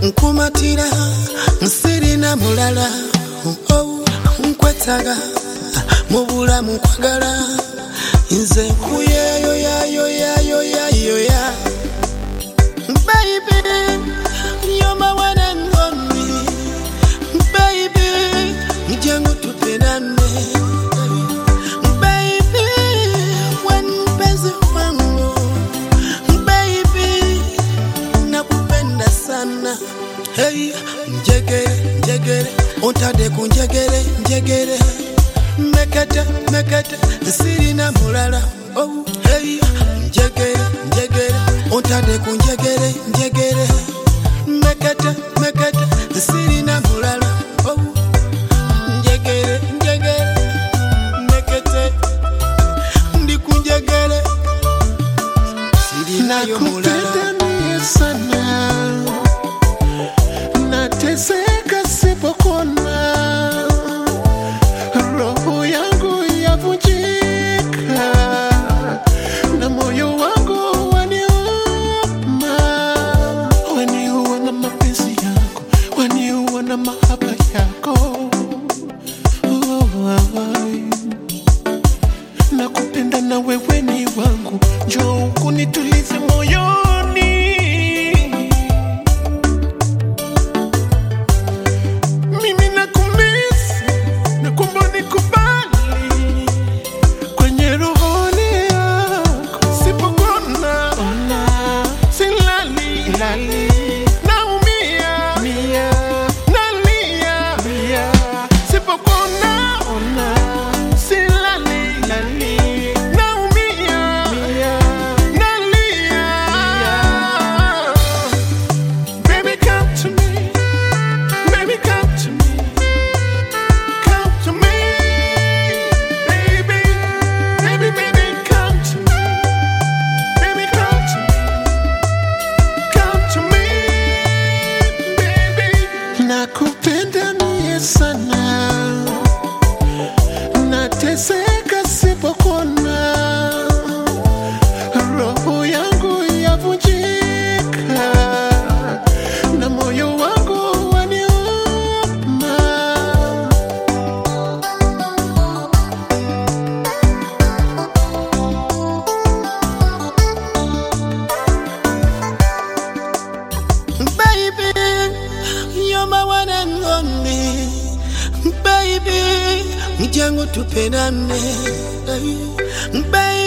nkumatira nsiri na mulala nkwetaga mubula mukwagala nze kuyeyo yayo yayo yayo ya baby you're my one and only baby njangu tupendane baby when mpenzi wangu baby nakupenda sana hey njegere njegere ontade kunjegere njegere mekete nsiri na mulala oh hey njegere njegere ontade kunjegere njegere mekete nsiri na mulala oh njegere njegere mekete ndi kunjegere siri na yo mulala sana nateseka sipokona roho yangu yavunjika na moyo wangu waniuma waniua na mapenzi yako waniua na mahaba yako nakupenda na wewe ni wangu njoo kunitulize moyoni nakupenda niye sana nateseka sipokona roho yangu yavunjika na moyo wangu waniuma baby you're my one and only baby njangu tupendane baby